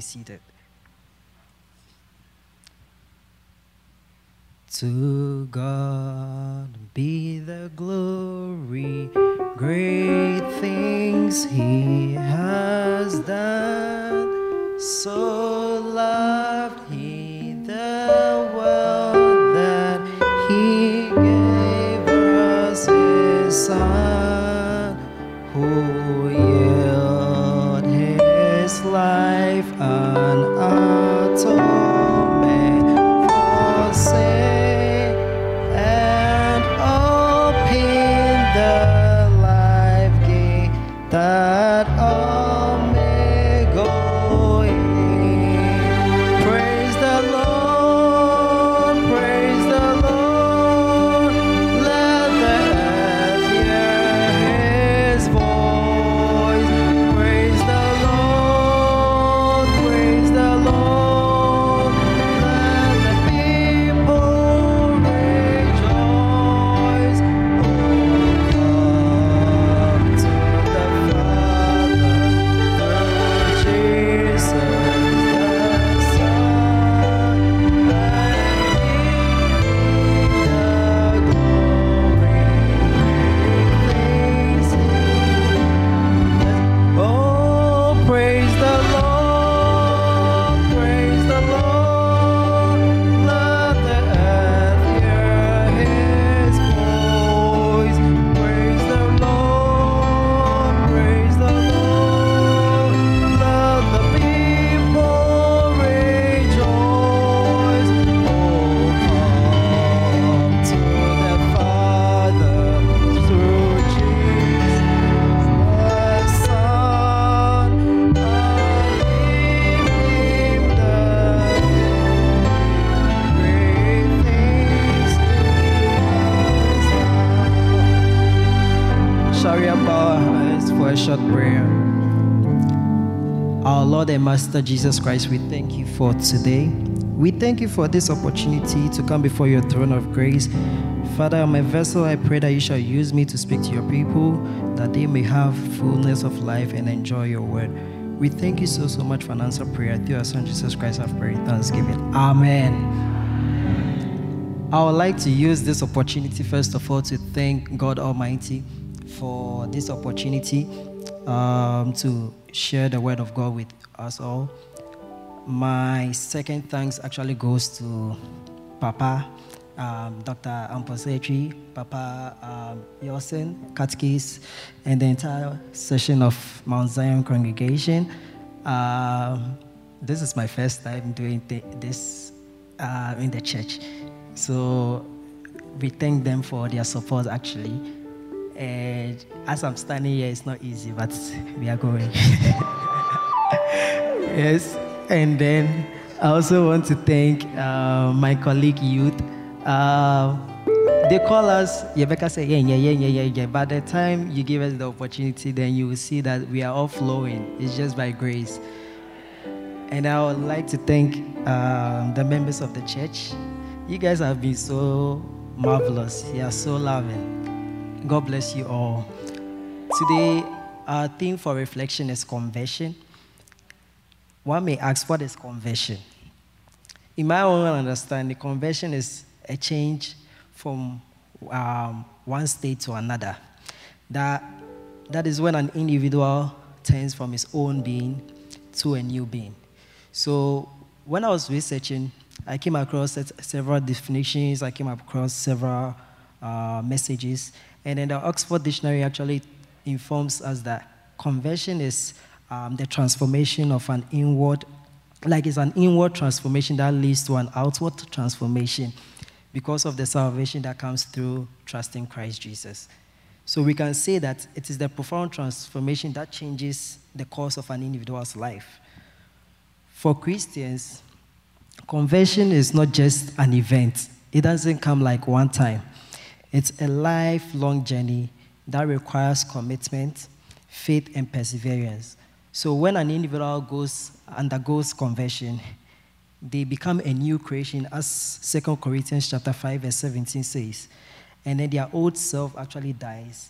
seated. To God be the glory, great things He has done. So loved He the world that He gave us His Son, who yielded His life an atonement for sin, and open the life gate that all may go in. Praise the Lord, praise the Lord. Let the earth hear His voice. Praise the Lord, praise the Lord. Let the people rejoice. Oh, come to the Father through Jesus the Son, and give the glory, things He does. Oh, praise the Lord, praise the Lord. Let the earth hear His voice. Praise the Lord, praise the Lord. Let the people rejoice. Oh, come to the Father through Jesus the Son, and give Him the great things He has done. Shall we bow our heads for a short prayer? Our Lord and Master Jesus Christ, we thank you for today. We thank you for this opportunity to come before your throne of grace. Father, I'm a vessel. I pray that you shall use me to speak to your people, that they may have fullness of life and enjoy your word. We thank you so much for an answered prayer. Through your Son, Jesus Christ, I've prayed. Thanksgiving. Amen. I would like to use this opportunity, first of all, to thank God Almighty for this opportunity to share the word of God with us all. My second thanks actually goes to Papa, Dr. Amposetri, Papa Yosen, Katkis, and the entire session of Mount Zion congregation. This is my first time doing this in the church. So we thank them for their support actually. And as I'm standing here, it's not easy, but we are going. Yes. And then I also want to thank my colleague youth. They call us, Rebecca say, yeah. By the time you give us the opportunity, then you will see that we are all flowing. It's just by grace. And I would like to thank the members of the church. You guys have been so marvelous. You are so loving. God bless you all. Today, our theme for reflection is conversion. One may ask, what is conversion? In my own understanding, conversion is a change from one state to another. That is when an individual turns from his own being to a new being. So when I was researching, I came across several definitions, I came across several messages, and then the Oxford Dictionary actually informs us that conversion is the transformation of an inward, like it's an inward transformation that leads to an outward transformation because of the salvation that comes through trusting Christ Jesus. So we can say that it is the profound transformation that changes the course of an individual's life. For Christians, conversion is not just an event. It doesn't come like one time. It's a lifelong journey that requires commitment, faith, and perseverance. So when an individual undergoes conversion, they become a new creation, as 2 Corinthians chapter 5, verse 17 says. And then their old self actually dies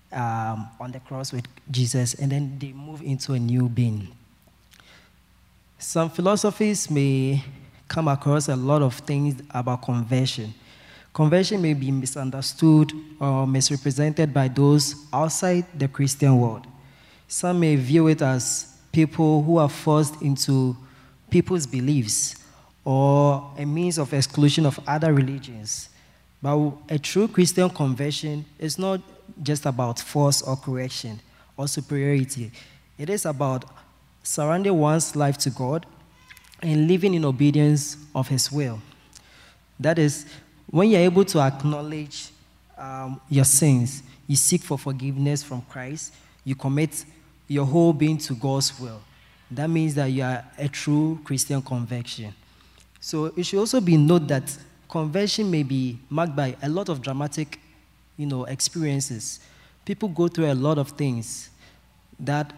on the cross with Jesus, and then they move into a new being. Some philosophies may come across a lot of things about conversion. Conversion may be misunderstood or misrepresented by those outside the Christian world. Some may view it as people who are forced into people's beliefs or a means of exclusion of other religions. But a true Christian conversion is not just about force or correction or superiority. It is about surrendering one's life to God and living in obedience of His will. That is, when you're able to acknowledge your sins, you seek for forgiveness from Christ, you commit your whole being to God's will. That means that you are a true Christian conversion. So it should also be noted that conversion may be marked by a lot of dramatic, experiences. People go through a lot of things that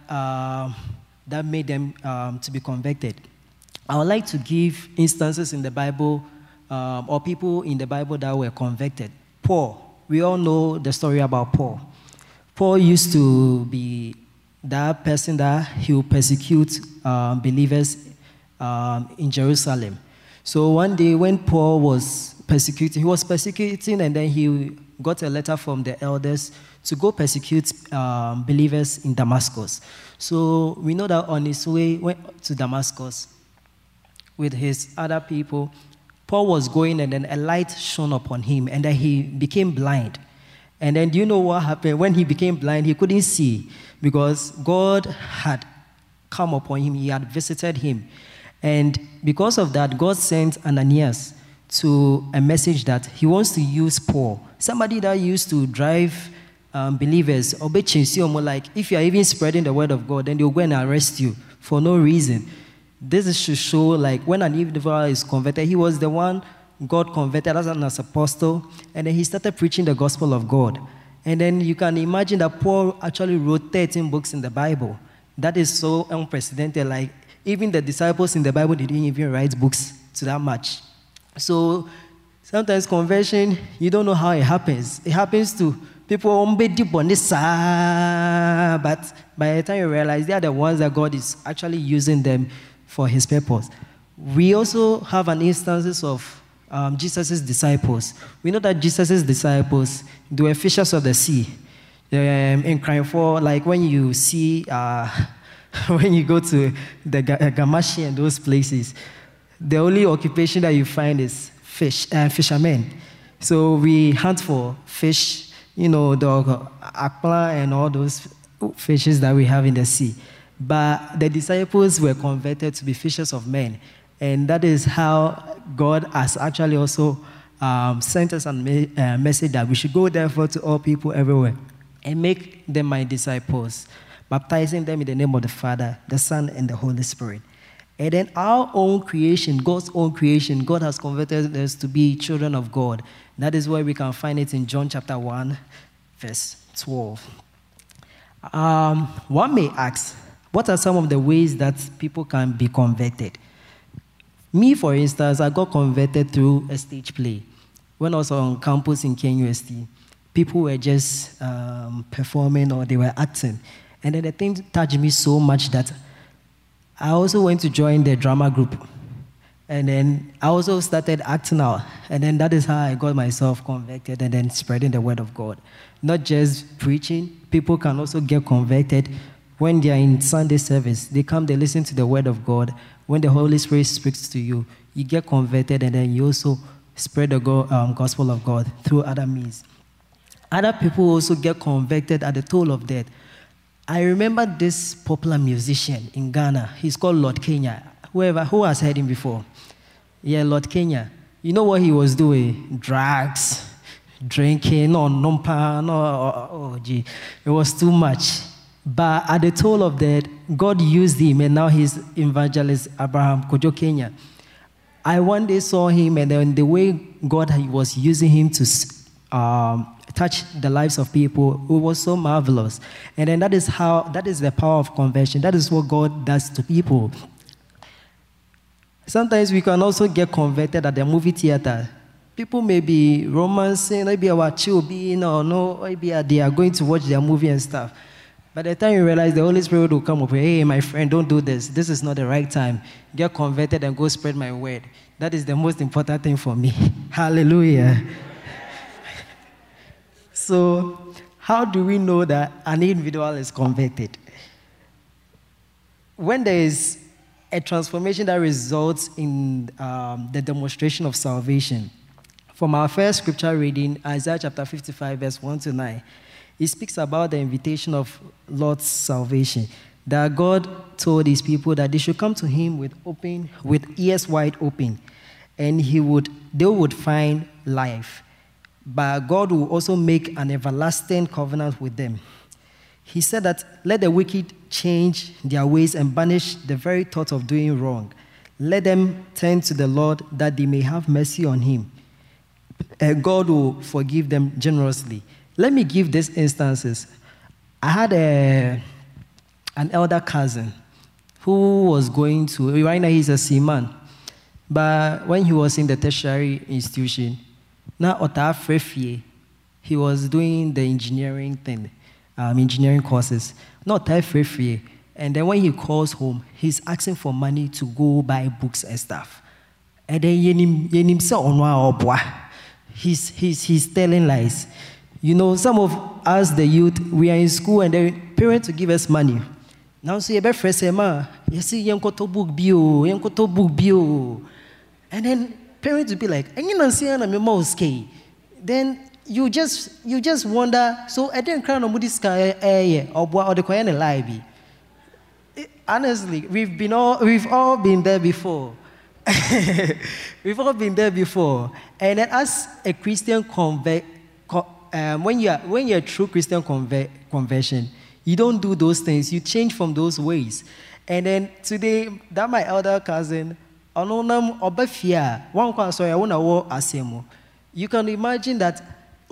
made them to be converted. I would like to give instances in the Bible or people in the Bible that were convicted. Paul, we all know the story about Paul. Paul used to be that person that he would persecute believers in Jerusalem. So one day when Paul was persecuting, and then he got a letter from the elders to go persecute believers in Damascus. So we know that on his way went to Damascus with his other people, Paul was going, and then a light shone upon him, and then he became blind. And then do you know what happened? When he became blind, he couldn't see because God had come upon him. He had visited him. And because of that, God sent Ananias to a message that he wants to use Paul, somebody that used to drive believers, like if you are even spreading the word of God, then they'll go and arrest you for no reason. This should show, like, when an individual is converted, he was the one God converted as an apostle, and then he started preaching the gospel of God. And then you can imagine that Paul actually wrote 13 books in the Bible. That is so unprecedented. Like, even the disciples in the Bible, they didn't even write books to that much. So sometimes conversion, you don't know how it happens. It happens to people, but by the time you realize they are the ones that God is actually using them for His purpose. We also have an instances of Jesus' disciples. We know that Jesus' disciples, they were fishers of the sea. In Crying For, like when you see, when you go to the Gamashi and those places, the only occupation that you find is fishermen. So we hunt for fish, the akpla and all those fishes that we have in the sea. But the disciples were converted to be fishers of men. And that is how God has actually also sent us a message that we should go therefore to all people everywhere and make them my disciples, baptizing them in the name of the Father, the Son, and the Holy Spirit. And then our own creation, God's own creation, God has converted us to be children of God. That is where we can find it in John chapter 1, verse 12. One may ask, what are some of the ways that people can be converted? Me, for instance, I got converted through a stage play. When I was on campus in KNUST, people were just performing or they were acting. And then the thing touched me so much that I also went to join the drama group. And then I also started acting out. And then that is how I got myself converted and then spreading the word of God. Not just preaching, people can also get converted when they are in Sunday service. They come, they listen to the word of God. When the Holy Spirit speaks to you, you get converted, and then you also spread the gospel of God through other means. Other people also get converted at the toll of death. I remember this popular musician in Ghana. He's called Lord Kenya. Who has heard him before? Yeah, Lord Kenya. You know what he was doing? Drugs, drinking, it was too much. But at the toll of that, God used him, and now he's evangelist Abraham Kojo Kenya. I one day saw him, and then the way God was using him to touch the lives of people, it was so marvelous. And then that is the power of conversion. That is what God does to people. Sometimes we can also get converted at the movie theater. People may be romancing, maybe our children, or no, maybe they are going to watch their movie and stuff. By the time you realize, the Holy Spirit will come up, hey, my friend, don't do this. This is not the right time. Get converted and go spread my word. That is the most important thing for me. Hallelujah. So, how do we know that an individual is converted? When there is a transformation that results in the demonstration of salvation. From our first scripture reading, Isaiah chapter 55, verse 1 to 9, it speaks about the invitation of Lord's salvation. That God told his people that they should come to him with ears wide open, and they would find life. But God will also make an everlasting covenant with them. He said that let the wicked change their ways and banish the very thought of doing wrong. Let them turn to the Lord that they may have mercy on him. And God will forgive them generously. Let me give these instances. I had an elder cousin who was going to, right now he's a seaman, but when he was in the tertiary institution, now he was doing the engineering thing. Engineering courses, not type free. And then when he calls home, he's asking for money to go buy books and stuff. And then he's telling lies. You know, some of us, the youth, we are in school and the parents will give us money. Now say, you see, book bio. And then parents will be like, then you just wonder, so I didn't cry no more this guy or the coin lie. Honestly, we've all been there before. We've all been there before. And then as a Christian when you're a true Christian conversion, you don't do those things. You change from those ways. And then today, that my elder cousin, you can imagine that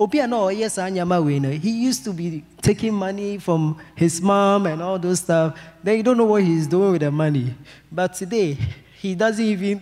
he used to be taking money from his mom and all those stuff. Then you don't know what he's doing with the money. But today, he doesn't even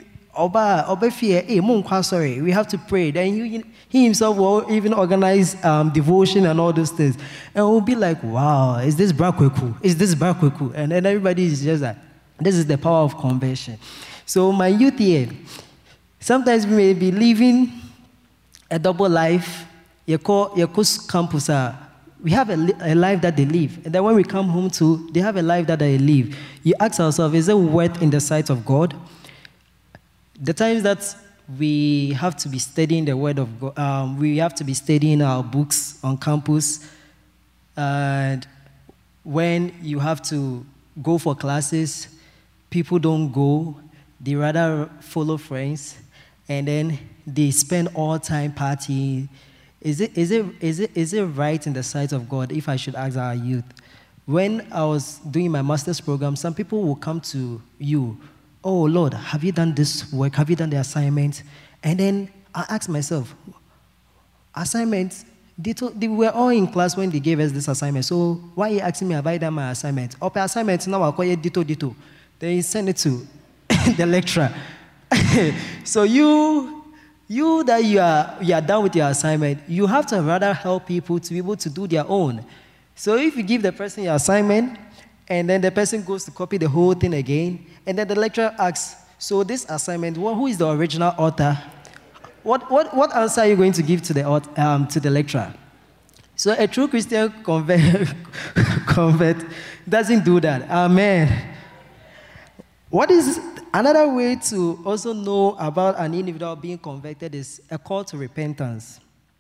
sorry, we have to pray. Then he himself will even organize devotion and all those things. And we'll be like, wow, is this Brakweku? Is this Brakweku? And then everybody is just like, this is the power of conversion. So my youth here, sometimes we may be living a double life. Your campus, we have a life that they live. And then when we come home too, they have a life that they live. You ask ourselves, is it worth in the sight of God? The times that we have to be studying the Word of God, we have to be studying our books on campus. And when you have to go for classes, people don't go. They rather follow friends. And then they spend all time partying. Is it right in the sight of God, if I should ask our youth? When I was doing my master's program, some people will come to you, oh Lord, have you done this work? Have you done the assignment? And then I asked myself, assignments? They were all in class when they gave us this assignment. So why are you asking me, have I done my assignment? Or assignment, now I'll call it ditto. Then you send it to the lecturer. So you that you are done with your assignment, you have to rather help people to be able to do their own. So if you give the person your assignment, and then the person goes to copy the whole thing again, and then the lecturer asks, so this assignment, who is the original author? What answer are you going to give to the lecturer? So a true Christian convert doesn't do that. Amen. What is another way to also know about an individual being converted is a call to repentance.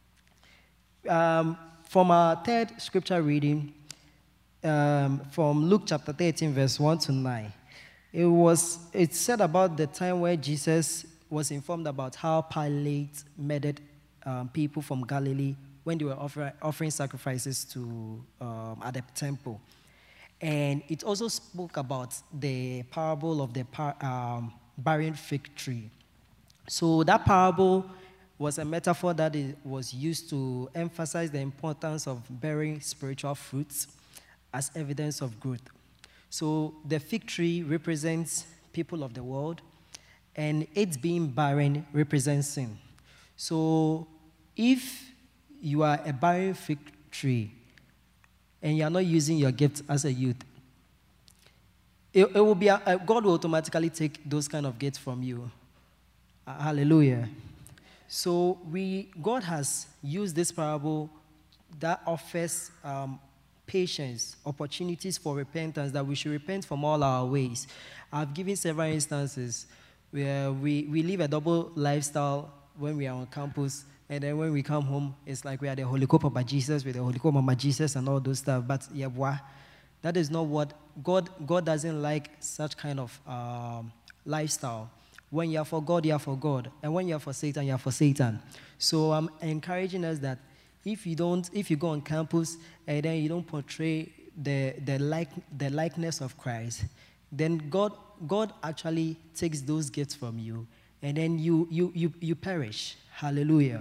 From our third scripture reading, from Luke chapter 13, verse 1 to 9, it said about the time where Jesus was informed about how Pilate murdered people from Galilee when they were offering sacrifices at the temple. And it also spoke about the parable of the barren fig tree. So that parable was a metaphor that was used to emphasize the importance of bearing spiritual fruits as evidence of growth. So the fig tree represents people of the world, and it being barren represents sin. So if you are a barren fig tree, and you're not using your gift as a youth, it will be God will automatically take those kind of gifts from you. Hallelujah. So God has used this parable that offers patience, opportunities for repentance, that we should repent from all our ways. I've given several instances where we live a double lifestyle when we are on campus, and then when we come home, it's like we are the Holy Papa Jesus, with the Holy Mama Jesus and all those stuff. But yeah, that is not what God doesn't like such kind of lifestyle. When you are for God, you are for God. And when you are for Satan, you are for Satan. So I'm encouraging us that if you go on campus and then you don't portray the likeness of Christ, then God actually takes those gifts from you, and then you perish. Hallelujah.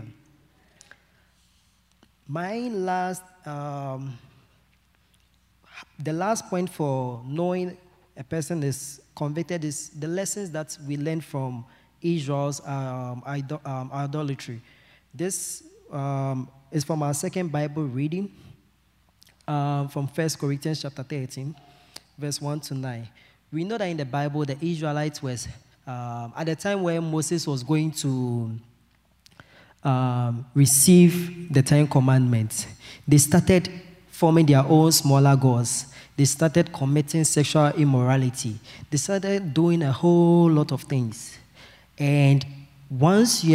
The last point for knowing a person is convicted is the lessons that we learn from Israel's idolatry. This is from our second Bible reading, from 1 Corinthians chapter 13, verse 1 to 9. We know that in the Bible, the Israelites was, at the time where Moses was going to receive the Ten Commandments, they started forming their own smaller gods. They started committing sexual immorality. They started doing a whole lot of things. And those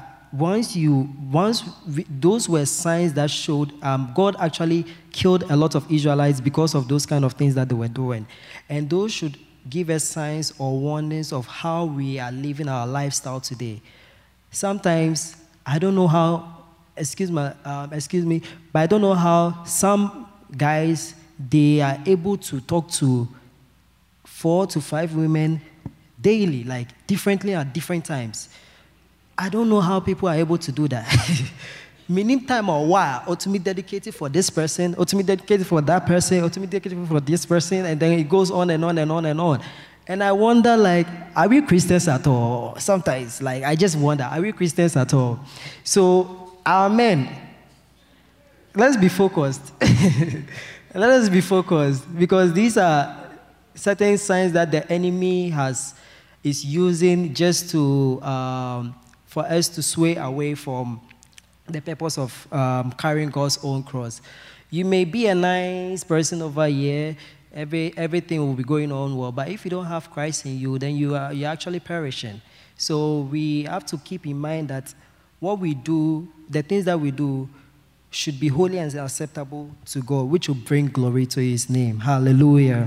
were signs that showed God actually killed a lot of Israelites because of those kind of things that they were doing. And those should give us signs or warnings of how we are living our lifestyle today. Sometimes, I don't know how, excuse me, but I don't know how some guys, they are able to talk to 4 to 5 women daily, like differently at different times. I don't know how people are able to do that. Meaning time or while, or to be dedicated for this person, or to be dedicated for that person, or to be dedicated for this person, and then it goes on and on and on and on. And I wonder, like, are we Christians at all? Sometimes, like, I just wonder, are we Christians at all? So, amen. Let's be focused. Let us be focused, because these are certain signs that the enemy is using just to for us to sway away from the purpose of carrying God's own cross. You may be a nice person over here, everything will be going on well, but if you don't have Christ in you, then you're actually perishing. So we have to keep in mind that what we do, the things that we do, should be holy and acceptable to God, which will bring glory to His name. Hallelujah.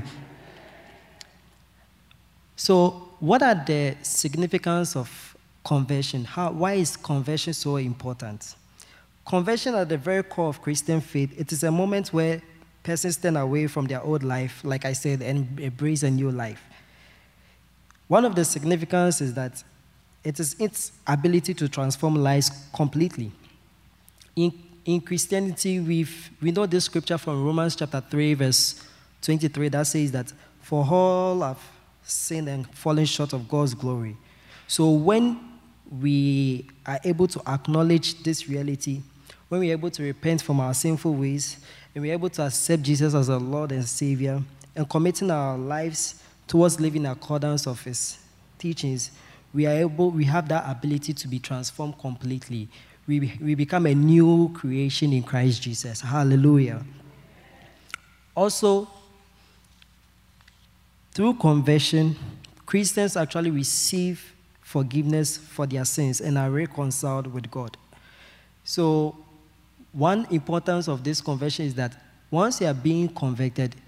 So, what are the significance of conversion? Why is conversion so important? Conversion at the very core of Christian faith, it is a moment where persons turn away from their old life, like I said, and embrace a new life. One of the significance is that it is its ability to transform lives completely. In Christianity, we know this scripture from Romans chapter 3, verse 23, that says that for all have sinned and fallen short of God's glory. So when we are able to acknowledge this reality, when we're able to repent from our sinful ways, and we're able to accept Jesus as our Lord and Savior, and committing our lives towards living in accordance of His teachings, we have that ability to be transformed completely. We become a new creation in Christ Jesus. Hallelujah. Also, through conversion, Christians actually receive forgiveness for their sins and are reconciled with God. So, one importance of this conversion is that once you are being convicted,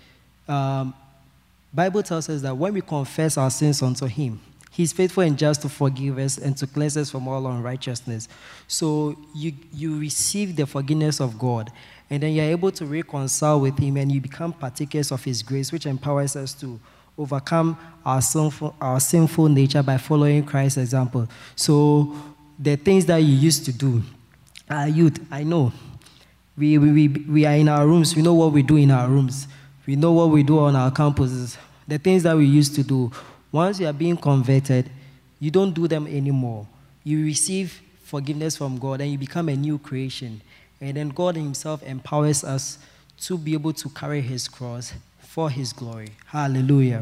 Bible tells us that when we confess our sins unto Him, He's faithful and just to forgive us and to cleanse us from all unrighteousness. So you receive the forgiveness of God, and then you're able to reconcile with Him, and you become partakers of His grace, which empowers us to overcome our sinful nature by following Christ's example. So the things that you used to do, youth, I know. We are in our rooms. We know what we do in our rooms. We know what we do on our campuses. The things that we used to do. Once you are being converted, you don't do them anymore. You receive forgiveness from God and you become a new creation. And then God Himself empowers us to be able to carry his cross for his glory. Hallelujah.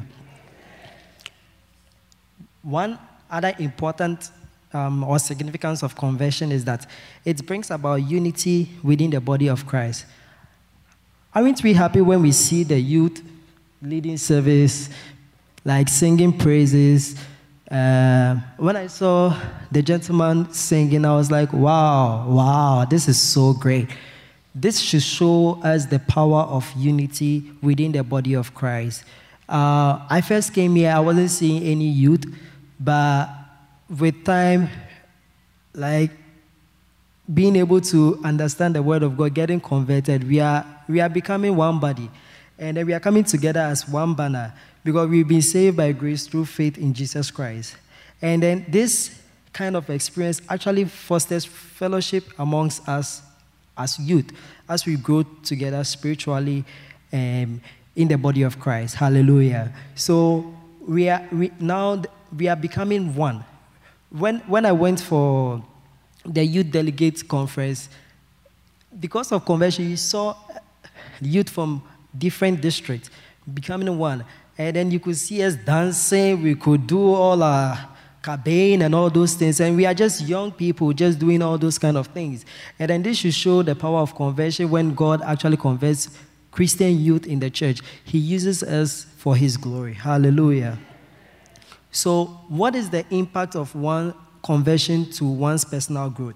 One other important or significance of conversion is that it brings about unity within the body of Christ. Aren't we happy when we see the youth leading service, like singing praises? When I saw the gentleman singing, I was like, wow, this is so great. This should show us the power of unity within the body of Christ. I first came here, I wasn't seeing any youth, but with time, like being able to understand the word of God, getting converted, we are becoming one body. And then we are coming together as one banner because we've been saved by grace through faith in Jesus Christ. And then this kind of experience actually fosters fellowship amongst us as youth, as we grow together spiritually in the body of Christ. Hallelujah. So we are becoming one. When I went for the youth delegate conference, because of conversion, you saw youth from different districts becoming one. And then you could see us dancing, we could do all our cabane and all those things. And we are just young people just doing all those kind of things. And then this should show the power of conversion when God actually converts Christian youth in the church. He uses us for his glory. Hallelujah. So what is the impact of one conversion to one's personal growth?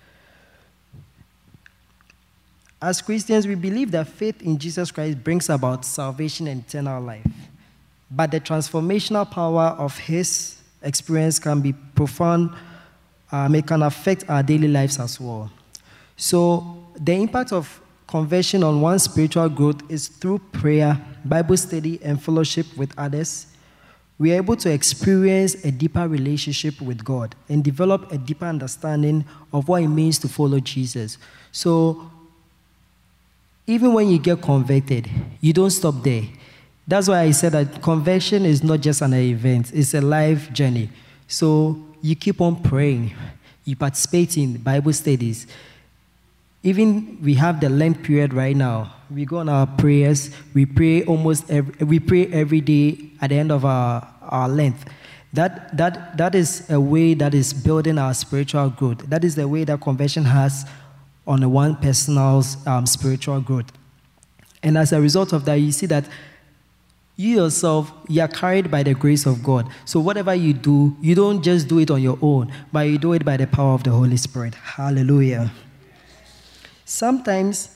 As Christians, we believe that faith in Jesus Christ brings about salvation and eternal life. But the transformational power of his experience can be profound. It can affect our daily lives as well. So the impact of conversion on one's spiritual growth is through prayer, Bible study, and fellowship with others. We are able to experience a deeper relationship with God and develop a deeper understanding of what it means to follow Jesus. So even when you get converted, you don't stop there. That's why I said that conversion is not just an event, it's a life journey. So you keep on praying, you participate in Bible studies. Even we have the Lent period right now. We go on our prayers, we pray every day at the end of our Lent. That is a way that is building our spiritual growth. That is the way that conversion has on one person's spiritual growth. And as a result of that, you see that you yourself, you are carried by the grace of God. So whatever you do, you don't just do it on your own, but you do it by the power of the Holy Spirit. Hallelujah. Sometimes,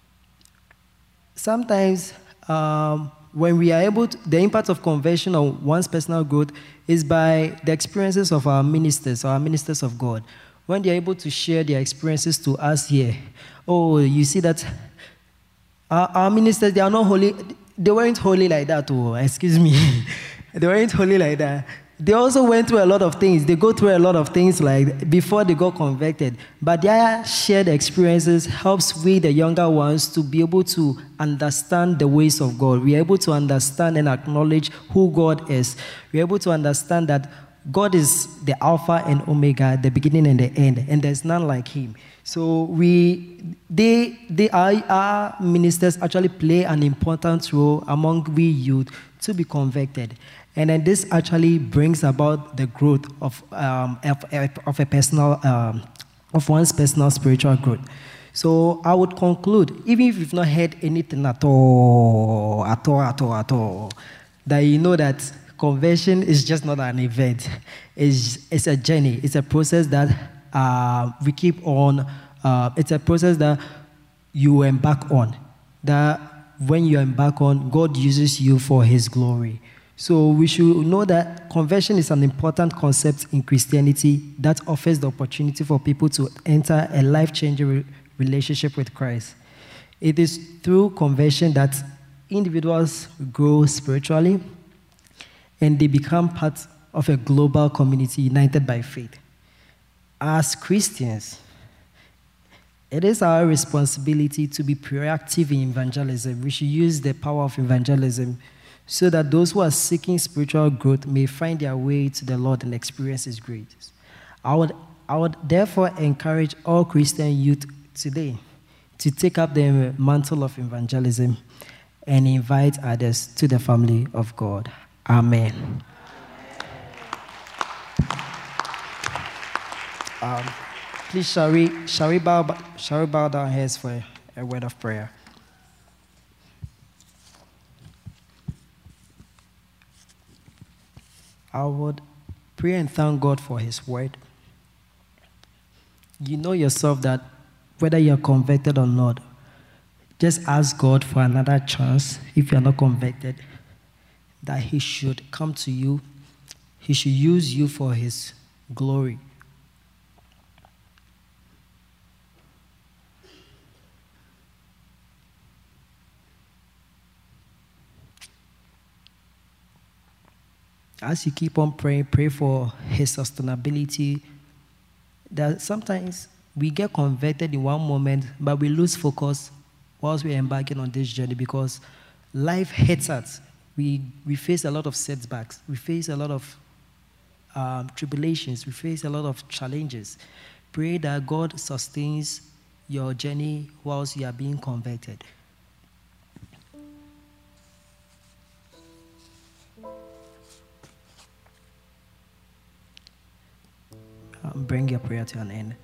when we are able to, the impact of conversion on one's personal growth is by the experiences of our ministers of God. When they are able to share their experiences to us here, you see that our ministers, they are not holy. They weren't holy like that. Excuse me. They weren't holy like that. They also went through a lot of things. They go through a lot of things like before they got converted. But their shared experiences helps we, the younger ones, to be able to understand the ways of God. We are able to understand and acknowledge who God is. We are able to understand that God is the Alpha and Omega, the beginning and the end, and there's none like him. So our ministers actually play an important role among we youth to be converted. And then this actually brings about the growth of one's personal spiritual growth. So I would conclude, even if you've not heard anything at all, that you know that conversion is just not an event. It's a journey. It's a process that we keep on. It's a process that you embark on. That when you embark on, God uses you for his glory. So we should know that conversion is an important concept in Christianity that offers the opportunity for people to enter a life-changing relationship with Christ. It is through conversion that individuals grow spiritually and they become part of a global community united by faith. As Christians, it is our responsibility to be proactive in evangelism. We should use the power of evangelism so that those who are seeking spiritual growth may find their way to the Lord and experience his grace. I would therefore encourage all Christian youth today to take up the mantle of evangelism and invite others to the family of God. Amen. Please, shall we bow down our heads for a word of prayer? I would pray and thank God for His word. You know yourself that whether you're converted or not, just ask God for another chance if you're not converted, that He should come to you. He should use you for His glory. As you keep on praying, pray for His sustainability. That sometimes we get converted in one moment, but we lose focus whilst we're embarking on this journey because life hits us. We face a lot of setbacks. We face a lot of tribulations. We face a lot of challenges. Pray that God sustains your journey whilst you are being converted. Bring your prayer to an end.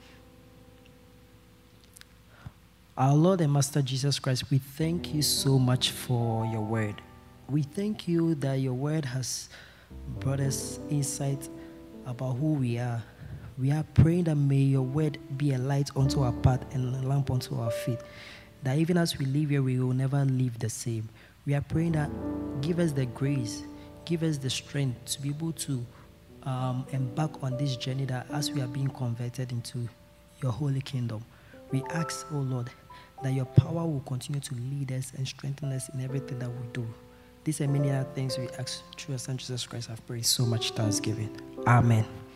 Our Lord and Master Jesus Christ, we thank you so much for your word. We thank you that your word has brought us insight about who we are. We are praying that may your word be a light unto our path and a lamp unto our feet. That even as we live here, we will never live the same. We are praying that give us the grace, give us the strength to be able to embark on this journey, that as we are being converted into your holy kingdom, we ask, oh Lord, that your power will continue to lead us and strengthen us in everything that we do. These and many other things we ask through your Son Jesus Christ. I've prayed so much thanksgiving. Amen.